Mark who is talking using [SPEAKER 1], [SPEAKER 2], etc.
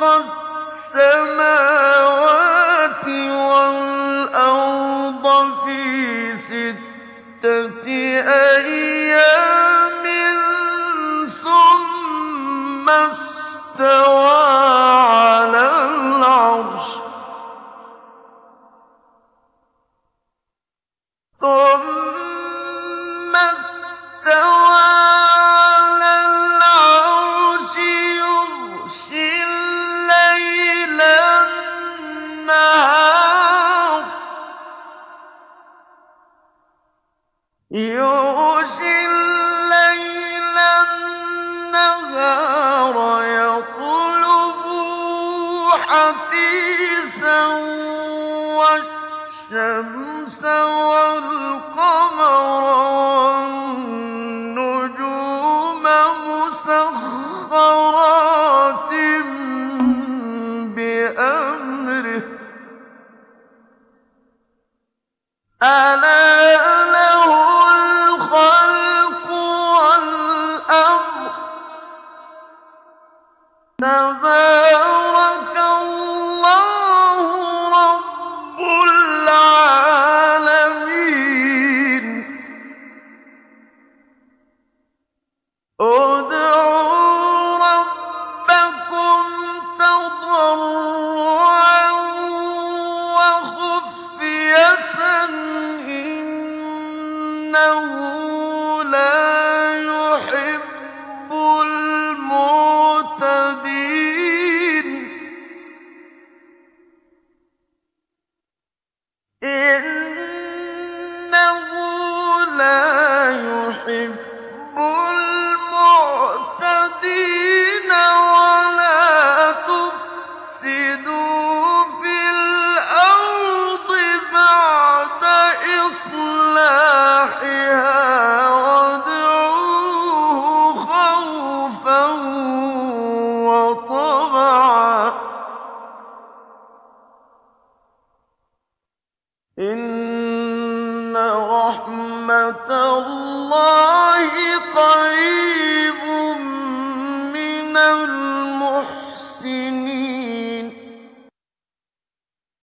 [SPEAKER 1] السَّمَاوَاتِ وَالْأَرْضَ فِي سِتَّةِ أَيَّامٍ ثُمَّ اسْتَوَىٰ عَلَى الْعَرْشِ يُغْشِي اللَّيْلَ النَّهَارَ يَطْلُبُهُ حَثِيثًا وَالشَّمْسَ وَالْقَمَرَ وَالنُّجُومَ مُسَخَّرَاتٍ بِأَمْرِهِ ۗ أَلَا لَهُ الْخَلْقُ وَالْأَمْرُ ۗ تَبَارَكَ اللَّهُ رَبُّ الْعَالَمِينَ. ادْعُوا رَبَّكُمْ تَضَرُّعًا وَخُفْيَةً إِنَّهُ لَا يُحِبُّ الْمُعْتَدِينَ وَلَا تُفْسِدُوا فِي الْأَرْضِ بَعْدَ إِصْلَاحِهَا وَادْعُوهُ خَوْفًا وَطَمَعًا ۚ إِنَّ رَحْمَتَ اللَّهِ قَرِيبٌ